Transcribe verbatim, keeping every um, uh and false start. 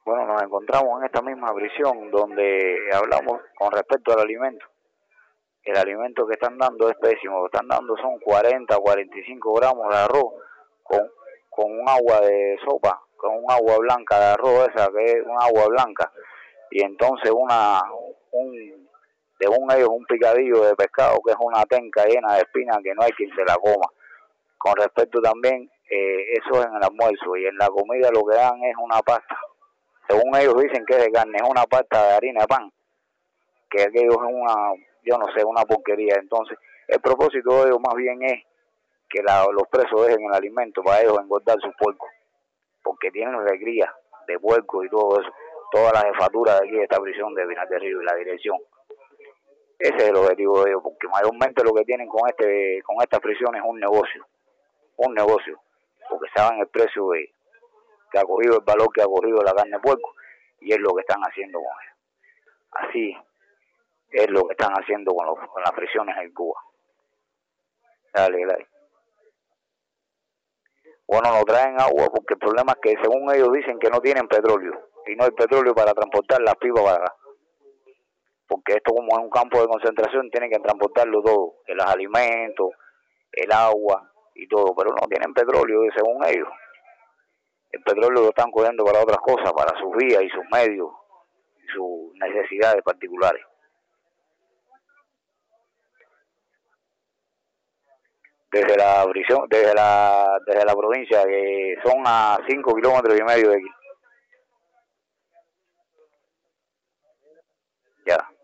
Bueno, nos encontramos en esta misma prisión donde hablamos con respecto al alimento. El alimento que están dando es pésimo. Lo que están dando son cuarenta, cuarenta y cinco gramos de arroz con, con un agua de sopa, con un agua blanca de arroz, esa que es un agua blanca. Y entonces una, un, según ellos, un picadillo de pescado que es una tenca llena de espinas que no hay quien se la coma. Con respecto también, eh, eso es en el almuerzo, y en la comida lo que dan es una pasta. Según ellos dicen que es de carne, es una pasta de harina de pan, que aquello es una, yo no sé, una porquería. Entonces, el propósito de ellos más bien es que la, los presos dejen el alimento para ellos engordar sus puercos, porque tienen recría de puerco y todo eso, todas las jefaturas de aquí de esta prisión de Pinar del Río y la dirección. Ese es el objetivo de ellos, porque mayormente lo que tienen con este con esta prisión es un negocio, un negocio, porque saben el precio de, que ha cogido, el valor que ha cogido la carne de puerco, y es lo que están haciendo con ella. Así es lo que están haciendo con, los, con las prisiones en Cuba. Dale, dale. Bueno, no traen agua porque el problema es que según ellos dicen que no tienen petróleo, y no hay petróleo para transportar las pipas para acá. Porque esto, como es un campo de concentración, tienen que transportarlo todo, los alimentos, el agua y todo, pero no tienen petróleo, según ellos. El petróleo lo están cogiendo para otras cosas, para sus vías y sus medios, y sus necesidades particulares. Desde la prisión, desde la, desde la provincia, que son a cinco kilómetros y medio de aquí. Ya.